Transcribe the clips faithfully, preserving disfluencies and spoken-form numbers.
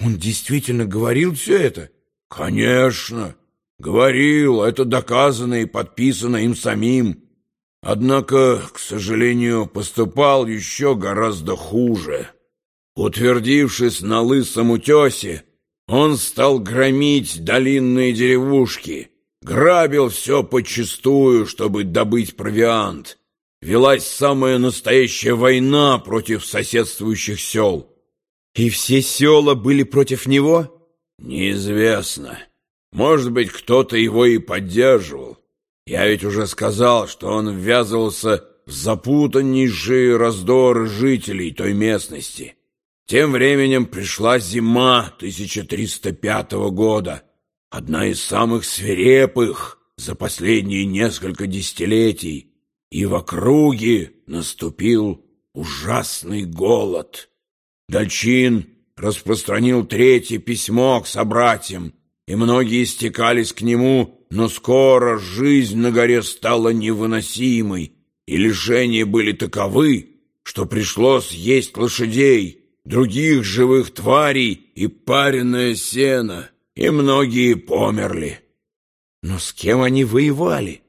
Он действительно говорил все это? Конечно, говорил, это доказано и подписано им самим. Однако, к сожалению, поступал еще гораздо хуже. Утвердившись на Лысом утесе, он стал громить долинные деревушки, грабил все подчистую, чтобы добыть провиант. Велась самая настоящая война против соседствующих сел. И все села были против него? Неизвестно. Может быть, кто-то его и поддерживал. Я ведь уже сказал, что он ввязывался в запутаннейшие раздоры жителей той местности. Тем временем пришла зима тысяча триста пятого года, одна из самых свирепых за последние несколько десятилетий, и в округе наступил ужасный голод. Дальчин распространил третье письмо к собратьям, и многие стекались к нему, но скоро жизнь на горе стала невыносимой, и лишения были таковы, что пришлось есть лошадей, других живых тварей и пареное сено, и многие померли. Но с кем они воевали?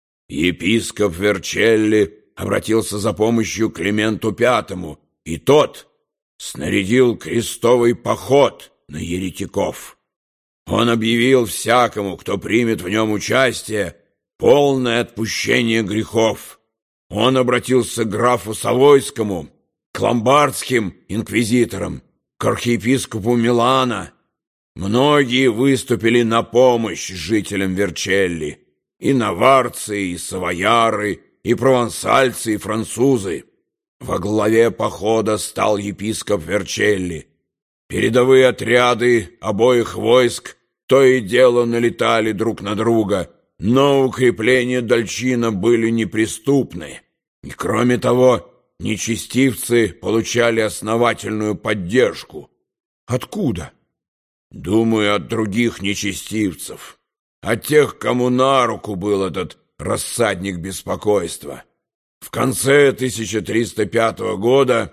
Епископ Верчелли обратился за помощью к Клименту Пятому, и тот снарядил крестовый поход на еретиков. Он объявил всякому, кто примет в нем участие, полное отпущение грехов. Он обратился к графу Савойскому, к ломбардским инквизиторам, к архиепископу Милана. Многие выступили на помощь жителям Верчелли, и наварцы, и савояры, и провансальцы, и французы. Во главе похода стал епископ Верчелли. Передовые отряды обоих войск то и дело налетали друг на друга, но укрепления Дальчина были неприступны. И кроме того, нечестивцы получали основательную поддержку. Откуда? Думаю, от других нечестивцев, от тех, кому на руку был этот рассадник беспокойства. В конце тысяча триста пятого года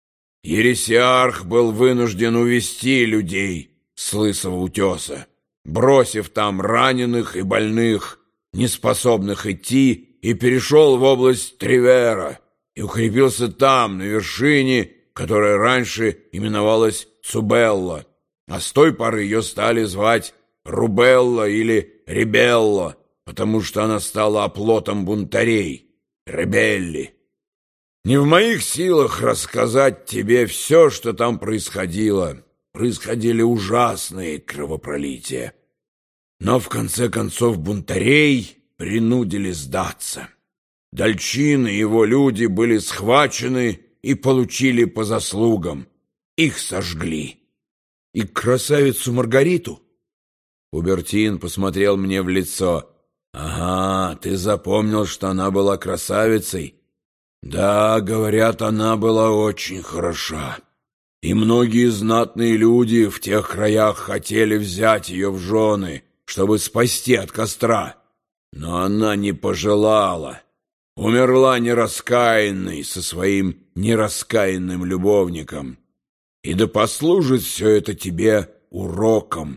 ересиарх был вынужден увести людей с Лысого утеса, бросив там раненых и больных, неспособных идти, и перешел в область Тревера и укрепился там, на вершине, которая раньше именовалась Цубелла, а с той поры ее стали звать Рубелла или Рибелла, потому что она стала оплотом бунтарей, ребелли. Не в моих силах рассказать тебе все, что там происходило. Происходили ужасные кровопролития. Но в конце концов бунтарей принудили сдаться. Дальчин и его люди были схвачены и получили по заслугам. Их сожгли. И красавицу Маргариту? Убертин посмотрел мне в лицо. «Ага, ты запомнил, что она была красавицей?» «Да, говорят, она была очень хороша. И многие знатные люди в тех краях хотели взять ее в жены, чтобы спасти от костра. Но она не пожелала. Умерла нераскаянной со своим нераскаянным любовником. И да послужит все это тебе уроком.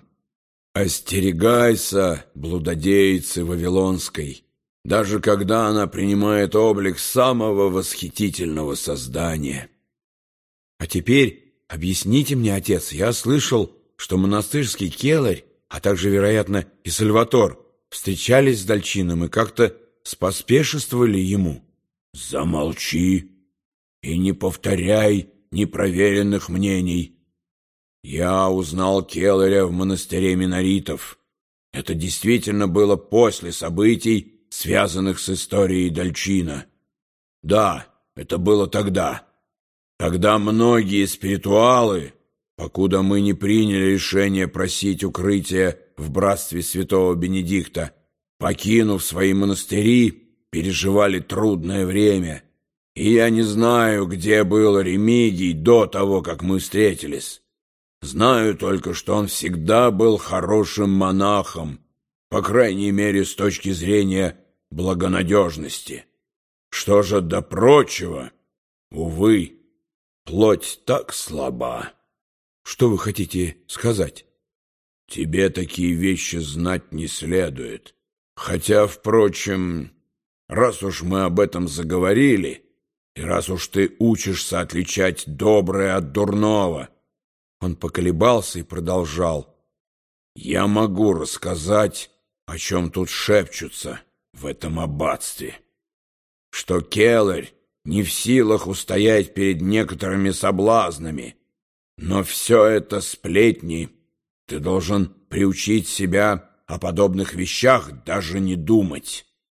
Остерегайся блудодейцы Вавилонской, даже когда она принимает облик самого восхитительного создания». А теперь объясните мне, отец, я слышал, что монастырский келарь, а также, вероятно, и Сальватор встречались с Дальчином и как-то споспешествовали ему. Замолчи и не повторяй непроверенных мнений. Я узнал келаря в монастыре миноритов. Это действительно было после событий, связанных с историей Дальчина. Да, это было тогда. Тогда многие спиритуалы, покуда мы не приняли решение просить укрытия в братстве святого Бенедикта, покинув свои монастыри, переживали трудное время. И я не знаю, где был Ремигий до того, как мы встретились. Знаю только, что он всегда был хорошим монахом, по крайней мере, с точки зрения благонадежности. Что же до прочего? Увы, плоть так слаба. Что вы хотите сказать? Тебе такие вещи знать не следует. Хотя, впрочем, раз уж мы об этом заговорили, и раз уж ты учишься отличать доброе от дурного, он поколебался и продолжал. Я могу рассказать, о чем тут шепчутся в этом аббатстве. Что Келарь не в силах устоять перед некоторыми соблазнами, но все это сплетни. Ты должен приучить себя о подобных вещах даже не думать.